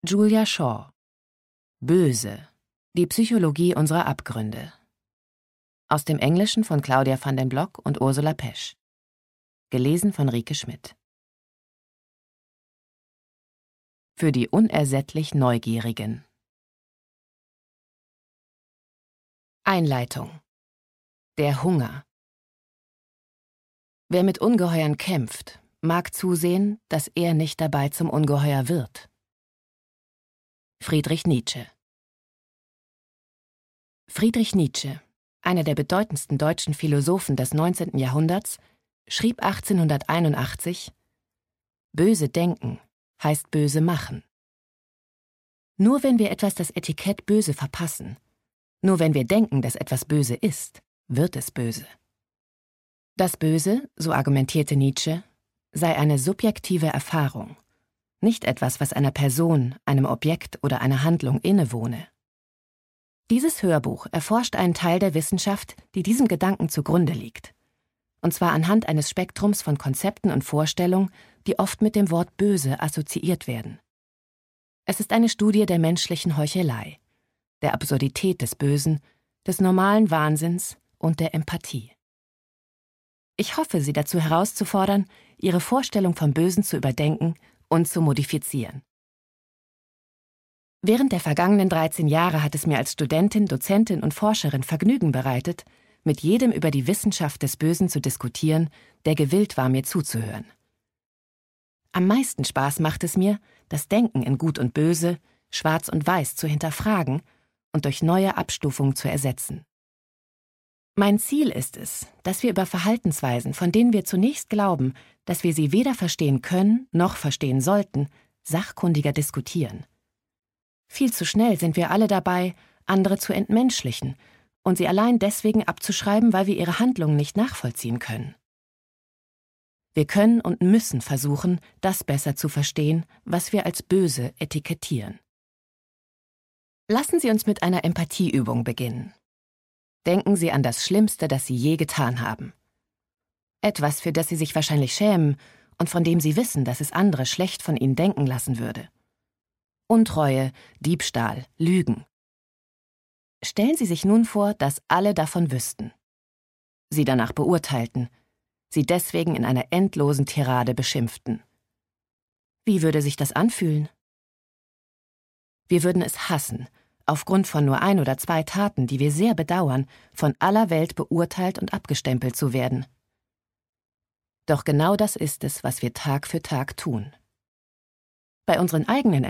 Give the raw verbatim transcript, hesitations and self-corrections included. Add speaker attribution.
Speaker 1: Julia Shaw. Böse. Die Psychologie unserer Abgründe. Aus dem Englischen von Claudia van den Block und Ursula Pesch. Gelesen von Rike Schmidt. Für die unersättlich Neugierigen. Einleitung. Der Hunger. Wer mit Ungeheuern kämpft, mag zusehen, dass er nicht dabei zum Ungeheuer wird. Friedrich Nietzsche. Friedrich Nietzsche, einer der bedeutendsten deutschen Philosophen des neunzehnten Jahrhunderts, schrieb achtzehnhunderteinundachtzig: Böse denken heißt böse machen. Nur wenn wir etwas das Etikett böse verpassen, nur wenn wir denken, dass etwas böse ist, wird es böse. Das Böse, so argumentierte Nietzsche, sei eine subjektive Erfahrung, nicht etwas, was einer Person, einem Objekt oder einer Handlung innewohne. Dieses Hörbuch erforscht einen Teil der Wissenschaft, die diesem Gedanken zugrunde liegt. Und zwar anhand eines Spektrums von Konzepten und Vorstellungen, die oft mit dem Wort böse assoziiert werden. Es ist eine Studie der menschlichen Heuchelei, der Absurdität des Bösen, des normalen Wahnsinns und der Empathie. Ich hoffe, Sie dazu herauszufordern, Ihre Vorstellung vom Bösen zu überdenken und zu modifizieren. Während der vergangenen dreizehn Jahre hat es mir als Studentin, Dozentin und Forscherin Vergnügen bereitet, mit jedem über die Wissenschaft des Bösen zu diskutieren, der gewillt war, mir zuzuhören. Am meisten Spaß macht es mir, das Denken in Gut und Böse, Schwarz und Weiß zu hinterfragen und durch neue Abstufungen zu ersetzen. Mein Ziel ist es, dass wir über Verhaltensweisen, von denen wir zunächst glauben, dass wir sie weder verstehen können noch verstehen sollten, sachkundiger diskutieren. Viel zu schnell sind wir alle dabei, andere zu entmenschlichen und sie allein deswegen abzuschreiben, weil wir ihre Handlungen nicht nachvollziehen können. Wir können und müssen versuchen, das besser zu verstehen, was wir als böse etikettieren. Lassen Sie uns mit einer Empathieübung beginnen. Denken Sie an das Schlimmste, das Sie je getan haben. Etwas, für das Sie sich wahrscheinlich schämen und von dem Sie wissen, dass es andere schlecht von Ihnen denken lassen würde. Untreue, Diebstahl, Lügen. Stellen Sie sich nun vor, dass alle davon wüssten. Sie danach beurteilten, Sie deswegen in einer endlosen Tirade beschimpften. Wie würde sich das anfühlen? Wir würden es hassen, aufgrund von nur ein oder zwei Taten, die wir sehr bedauern, von aller Welt beurteilt und abgestempelt zu werden. Doch genau das ist es, was wir Tag für Tag tun. Bei unseren eigenen